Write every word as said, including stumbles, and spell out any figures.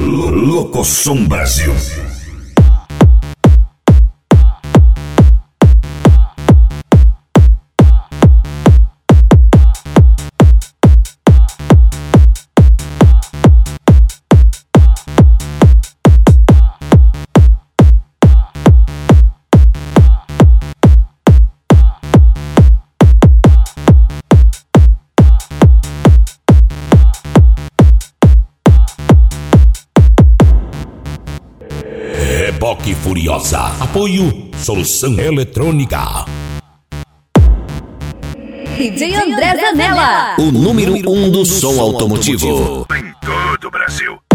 Locosom Brasil. Reboque Furiosa. Apoio Solução Eletrônica. D J André Zanella, o número um do som automotivo. Em todo o Brasil.